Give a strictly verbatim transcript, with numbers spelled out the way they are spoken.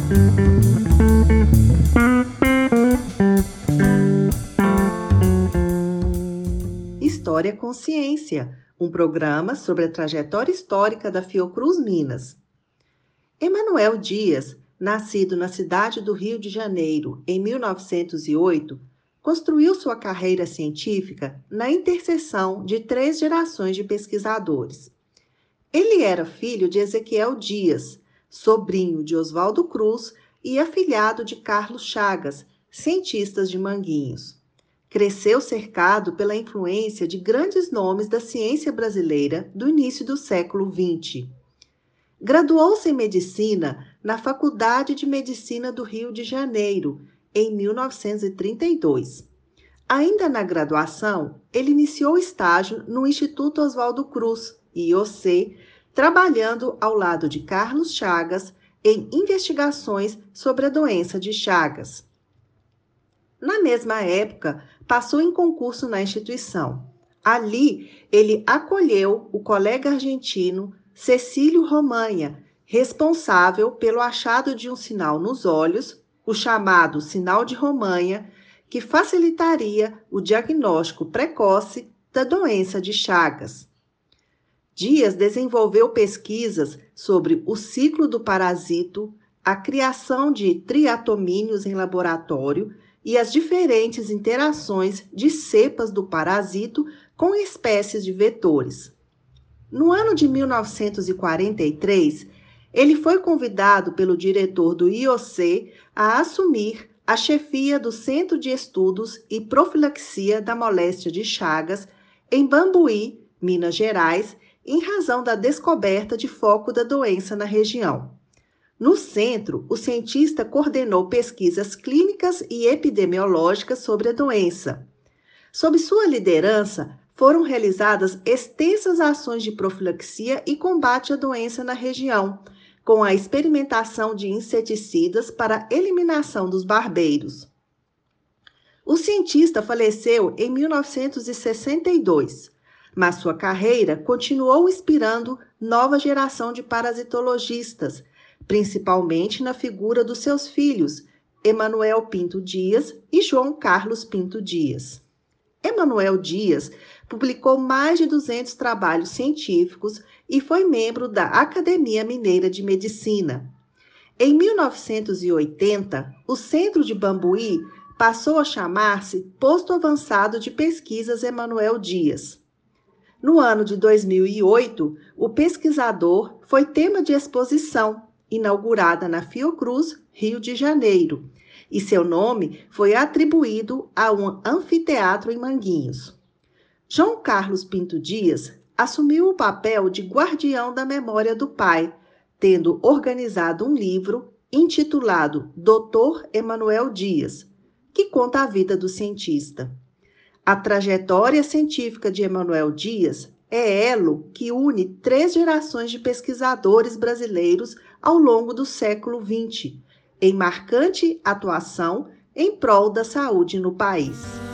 História com Ciência, um programa sobre a trajetória histórica da Fiocruz Minas. Emanuel Dias, nascido na cidade do Rio de Janeiro em mil novecentos e oito, construiu sua carreira científica na interseção de três gerações de pesquisadores. Ele era filho de Ezequiel Dias, sobrinho de Oswaldo Cruz e afilhado de Carlos Chagas, cientistas de Manguinhos. Cresceu cercado pela influência de grandes nomes da ciência brasileira do início do século vinte. Graduou-se em Medicina na Faculdade de Medicina do Rio de Janeiro, em mil novecentos e trinta e dois. Ainda na graduação, ele iniciou estágio no Instituto Oswaldo Cruz, I O C, trabalhando ao lado de Carlos Chagas em investigações sobre a doença de Chagas. Na mesma época, passou em concurso na instituição. Ali, ele acolheu o colega argentino Cecílio Romanha, responsável pelo achado de um sinal nos olhos, o chamado sinal de Romanha, que facilitaria o diagnóstico precoce da doença de Chagas. Dias desenvolveu pesquisas sobre o ciclo do parasito, a criação de triatomínios em laboratório e as diferentes interações de cepas do parasito com espécies de vetores. No ano de mil novecentos e quarenta e três, ele foi convidado pelo diretor do I O C a assumir a chefia do Centro de Estudos e Profilaxia da Moléstia de Chagas, em Bambuí, Minas Gerais, em razão da descoberta de foco da doença na região. No centro, o cientista coordenou pesquisas clínicas e epidemiológicas sobre a doença. Sob sua liderança, foram realizadas extensas ações de profilaxia e combate à doença na região, com a experimentação de inseticidas para a eliminação dos barbeiros. O cientista faleceu em mil novecentos e sessenta e dois, mas sua carreira continuou inspirando nova geração de parasitologistas, principalmente na figura dos seus filhos, Emanuel Pinto Dias e João Carlos Pinto Dias. Emanuel Dias publicou mais de duzentos trabalhos científicos e foi membro da Academia Mineira de Medicina. Em mil novecentos e oitenta, o Centro de Bambuí passou a chamar-se Posto Avançado de Pesquisas Emanuel Dias. No ano de dois mil e oito, o pesquisador foi tema de exposição, inaugurada na Fiocruz, Rio de Janeiro, e seu nome foi atribuído a um anfiteatro em Manguinhos. João Carlos Pinto Dias assumiu o papel de guardião da memória do pai, tendo organizado um livro intitulado doutor Emanuel Dias, que conta a vida do cientista. A trajetória científica de Emanuel Dias é elo que une três gerações de pesquisadores brasileiros ao longo do século vinte, em marcante atuação em prol da saúde no país.